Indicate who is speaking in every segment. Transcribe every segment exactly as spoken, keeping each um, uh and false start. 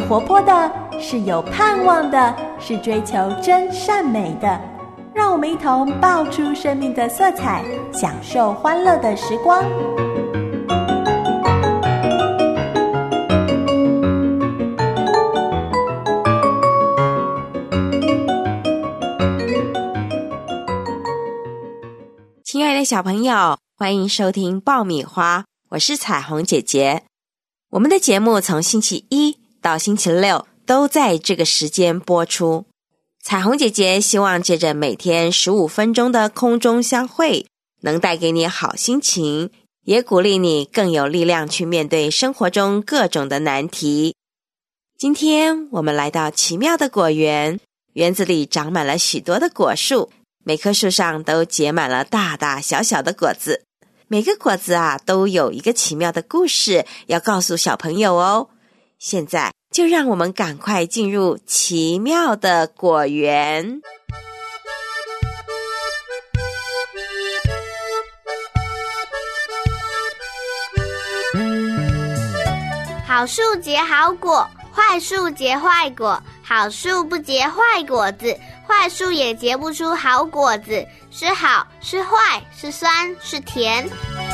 Speaker 1: 活泼的，是有盼望的，是追求真善美的。让我们一同爆出生命的色彩，享受欢乐的时光。
Speaker 2: 亲爱的小朋友，欢迎收听爆米花，我是彩虹姐姐。我们的节目从星期一到星期六都在这个时间播出。彩虹姐姐希望借着每天十五分钟的空中相会，能带给你好心情，也鼓励你更有力量去面对生活中各种的难题。今天我们来到奇妙的果园，园子里长满了许多的果树，每棵树上都结满了大大小小的果子，每个果子啊都有一个奇妙的故事要告诉小朋友哦。现在就让我们赶快进入奇妙的果园。
Speaker 3: 好树结好果，坏树结坏果，好树不结坏果子，坏树也结不出好果子，是好是坏，是酸是甜。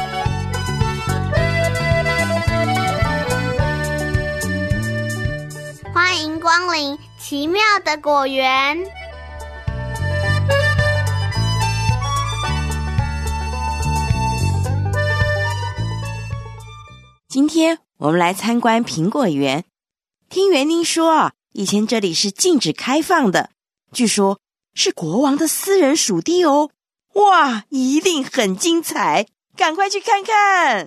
Speaker 3: 欢迎光临奇妙的果园。
Speaker 2: 今天我们来参观苹果园。听园丁说，以前这里是禁止开放的，据说是国王的私人属地哦。哇，一定很精彩，赶快去看看。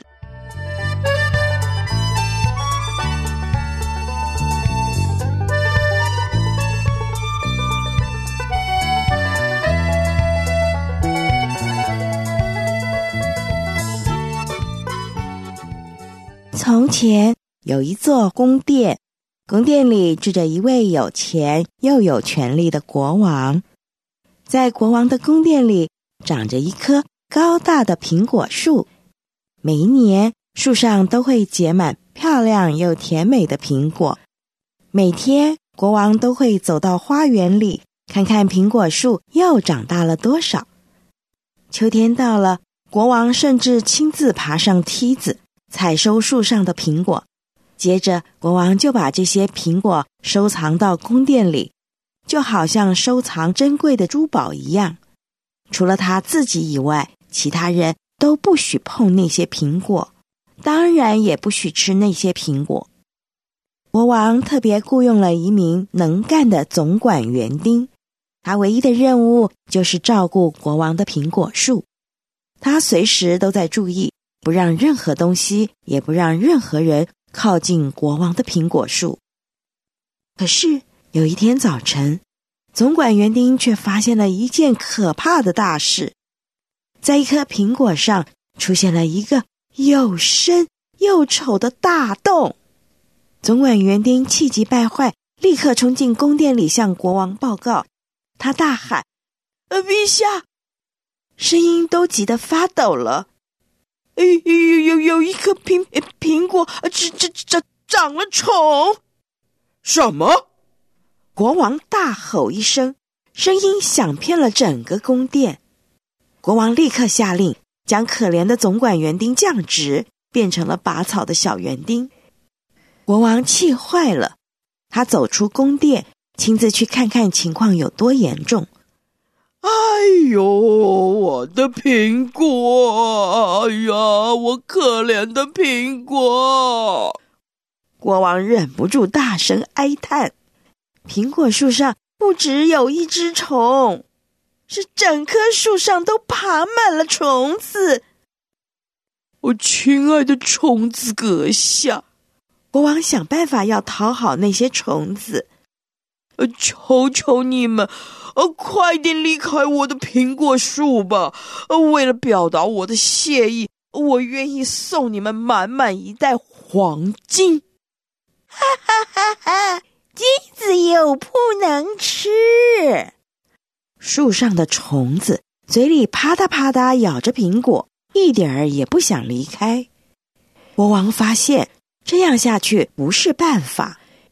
Speaker 2: 从前有一座宫殿，宫殿里住着一位有钱又有权力的国王。在国王的宫殿里长着一棵高大的苹果树，每一年树上都会结满漂亮又甜美的苹果。每天国王都会走到花园里，看看苹果树又长大了多少。秋天到了，国王甚至亲自爬上梯子采收树上的苹果，接着国王就把这些苹果收藏到宫殿里，就好像收藏珍贵的珠宝一样。除了他自己以外，其他人都不许碰那些苹果，当然也不许吃那些苹果。国王特别雇佣了一名能干的总管园丁，他唯一的任务就是照顾国王的苹果树。他随时都在注意，不让任何东西，也不让任何人靠近国王的苹果树。可是有一天早晨，总管园丁却发现了一件可怕的大事。在一颗苹果上出现了一个又深又丑的大洞。总管园丁气急败坏，立刻冲进宫殿里向国王报告。他大喊：呃，陛下！声音都急得发抖了。有有有有一颗苹苹果，这这这长了虫！
Speaker 4: 什么？
Speaker 2: 国王大吼一声，声音响遍了整个宫殿。国王立刻下令，将可怜的总管园丁降职，变成了拔草的小园丁。国王气坏了，他走出宫殿，亲自去看看情况有多严重。
Speaker 4: 哎呦，我的苹果！哎呀，我可怜的苹果！
Speaker 2: 国王忍不住大声哀叹。苹果树上不只有一只虫，是整棵树上都爬满了虫子。
Speaker 4: 我亲爱的虫子阁下，
Speaker 2: 国王想办法要讨好那些虫子。
Speaker 4: 呃，求求你们，呃，快点离开我的苹果树吧！呃，为了表达我的谢意，我愿意送你们满满一袋黄金。
Speaker 2: 哈哈哈哈！金子又不能吃。树上的虫子嘴里啪嗒啪嗒咬着苹果，一点儿也不想离开。国王发现这样下去不是办法，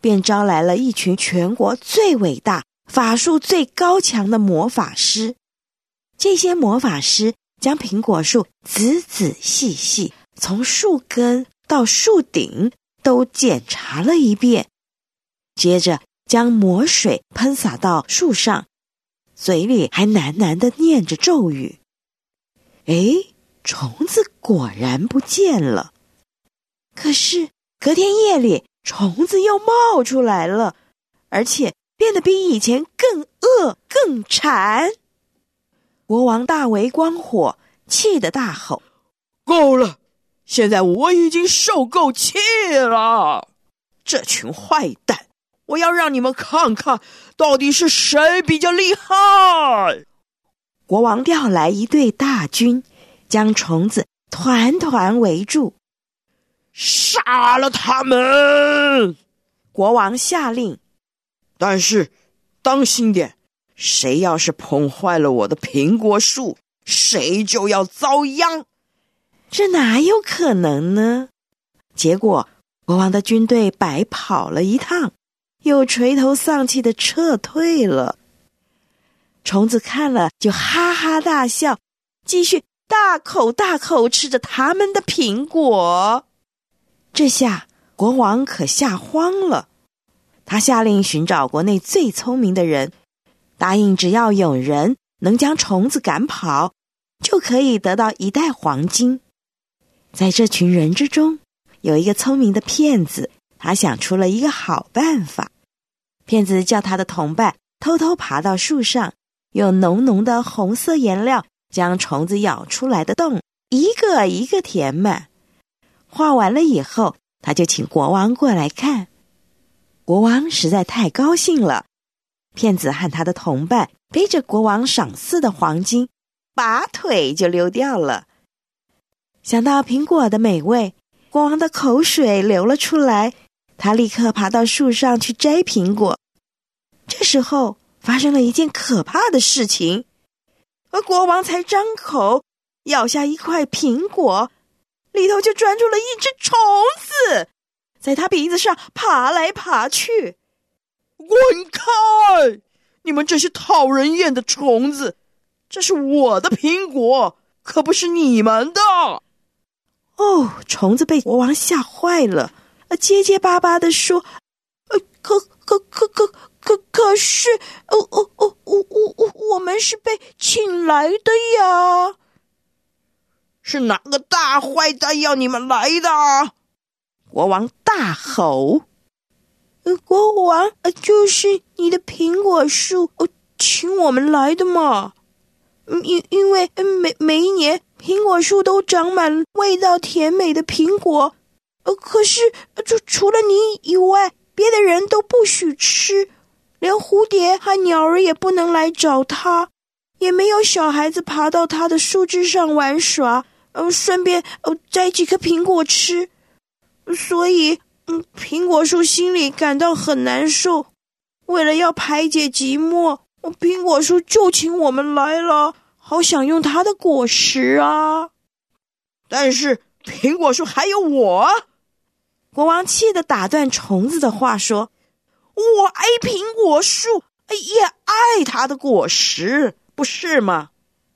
Speaker 2: 便招来了一群全国最伟大、法术最高强的魔法师。这些魔法师将苹果树仔仔细细，从树根到树顶都检查了一遍，接着将魔水喷洒到树上，嘴里还喃喃地念着咒语。诶，虫子果然不见了。可是隔天夜里，虫子又冒出来了，而且变得比以前更饿更馋。国王大为光火，气得大吼：
Speaker 4: 够了！现在我已经受够气了！这群坏蛋，我要让你们看看到底是谁比较厉害！
Speaker 2: 国王调来一队大军，将虫子团团围住。
Speaker 4: 杀了他们！
Speaker 2: 国王下令。
Speaker 4: 但是当心点，谁要是碰坏了我的苹果树，谁就要遭殃。
Speaker 2: 这哪有可能呢？结果国王的军队白跑了一趟，又垂头丧气地撤退了。虫子看了就哈哈大笑，继续大口大口吃着他们的苹果。这下国王可吓慌了，他下令寻找国内最聪明的人，答应只要有人能将虫子赶跑，就可以得到一袋黄金。在这群人之中，有一个聪明的骗子，他想出了一个好办法。骗子叫他的同伴偷偷爬到树上，用浓浓的红色颜料将虫子咬出来的洞一个一个填满。画完了以后，他就请国王过来看。国王实在太高兴了，骗子和他的同伴背着国王赏赐的黄金，拔腿就溜掉了。想到苹果的美味，国王的口水流了出来，他立刻爬到树上去摘苹果。这时候发生了一件可怕的事情，而国王才张口咬下一块苹果，里头就钻出了一只虫子，在他鼻子上爬来爬去。
Speaker 4: 滚开！你们这些讨人厌的虫子，这是我的苹果，可不是你们的。
Speaker 2: 哦，虫子被国王吓坏了，结结巴巴地说：呃，可可可可可可是，哦哦哦，我我我我们是被请来的呀。
Speaker 4: 是哪个大坏蛋要你们来的？
Speaker 2: 国王大吼。呃，国王，呃，就是你的苹果树，呃，请我们来的嘛。因因为每每一年苹果树都长满味道甜美的苹果，呃，可是就除了你以外，别的人都不许吃，连蝴蝶和鸟儿也不能来找它，也没有小孩子爬到它的树枝上玩耍，呃，顺便呃摘几颗苹果吃。所以，嗯，苹果树心里感到很难受。为了要排解寂寞，苹果树就请我们来了，好享用它的果实啊！
Speaker 4: 但是苹果树还有我！
Speaker 2: 国王气得打断虫子的话说：我爱苹果树，也爱它的果实，不是吗？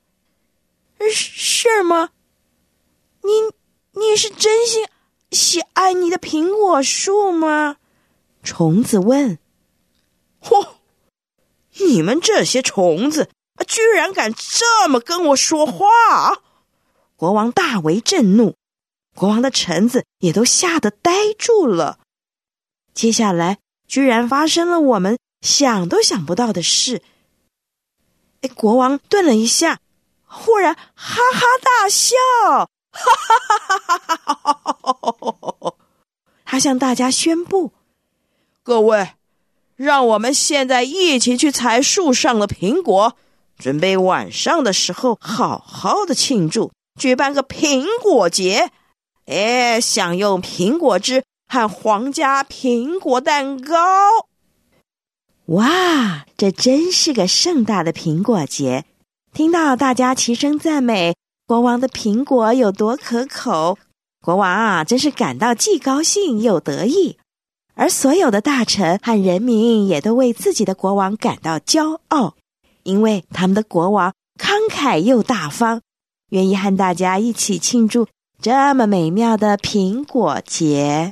Speaker 2: 是吗？你你是真心喜爱你的苹果树吗？虫子问。
Speaker 4: 嚯！你们这些虫子，居然敢这么跟我说话！
Speaker 2: 国王大为震怒，国王的臣子也都吓得呆住了。接下来居然发生了我们想都想不到的事。哎，国王顿了一下，忽然哈哈大笑，哈哈哈哈哈哈！他向大家宣布：
Speaker 4: 各位，让我们现在一起去采树上的苹果，准备晚上的时候好好的庆祝，举办个苹果节，哎，享用苹果汁和皇家苹果蛋糕。
Speaker 2: 哇，这真是个盛大的苹果节！听到大家齐声赞美国王的苹果有多可口，国王啊，真是感到既高兴又得意。 而所有的大臣和人民也都为自己的国王感到骄傲，因为他们的国王慷慨又大方，愿意和大家一起庆祝这么美妙的苹果节。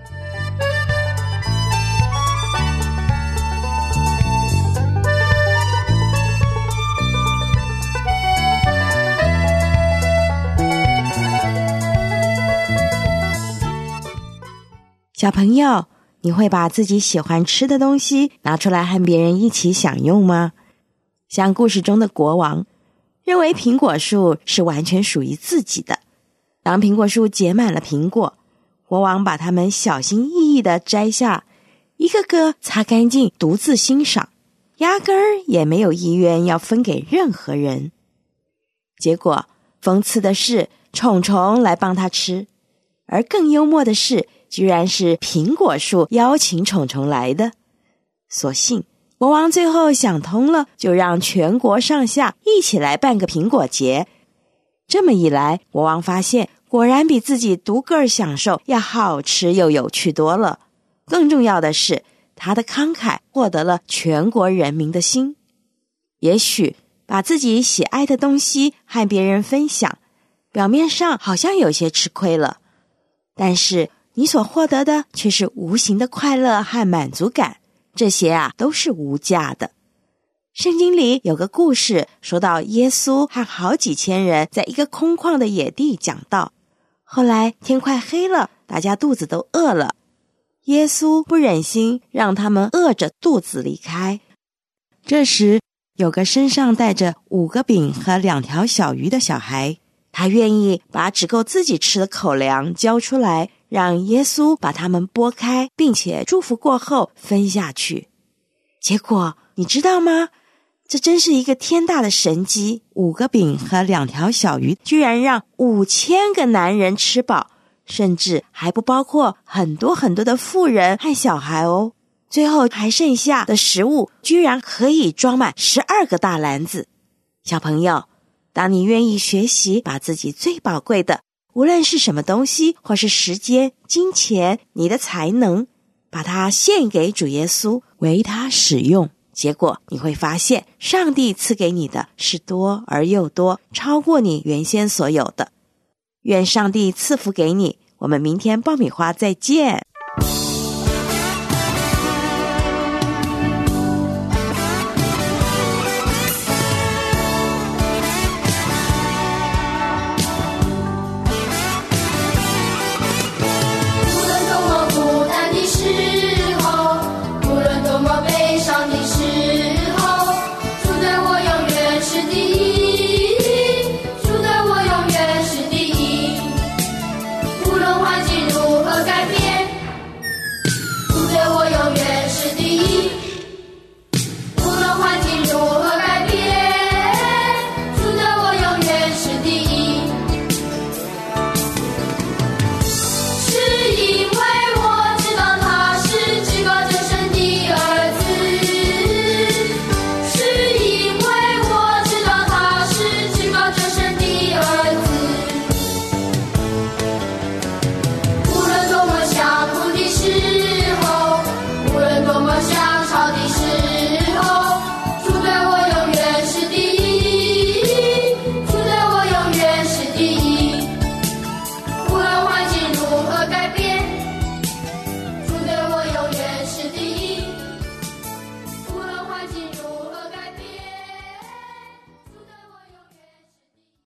Speaker 2: 小朋友，你会把自己喜欢吃的东西拿出来和别人一起享用吗？像故事中的国王，认为苹果树是完全属于自己的。当苹果树结满了苹果，国王把它们小心翼翼地摘下，一个个擦干净，独自欣赏，压根儿也没有意愿要分给任何人。结果，讽刺的是，虫虫来帮他吃，而更幽默的是，居然是苹果树邀请虫虫来的。所幸国王最后想通了，就让全国上下一起来办个苹果节。这么一来，国王发现果然比自己独个儿享受要好吃又有趣多了。更重要的是，他的慷慨获得了全国人民的心。也许把自己喜爱的东西和别人分享，表面上好像有些吃亏了，但是你所获得的却是无形的快乐和满足感，这些啊都是无价的。圣经里有个故事，说到耶稣和好几千人在一个空旷的野地讲道。后来天快黑了，大家肚子都饿了，耶稣不忍心让他们饿着肚子离开。这时有个身上带着五个饼和两条小鱼的小孩，他愿意把只够自己吃的口粮交出来，让耶稣把它们拨开，并且祝福过后分下去。结果你知道吗？这真是一个天大的神迹，五个饼和两条小鱼居然让五千个男人吃饱，甚至还不包括很多很多的妇人和小孩哦。最后还剩下的食物居然可以装满十二个大篮子。小朋友，当你愿意学习把自己最宝贵的，无论是什么东西，或是时间、金钱、你的才能，把它献给主耶稣，为他使用，结果你会发现，上帝赐给你的是多而又多，超过你原先所有的。愿上帝赐福给你，我们明天爆米花再见。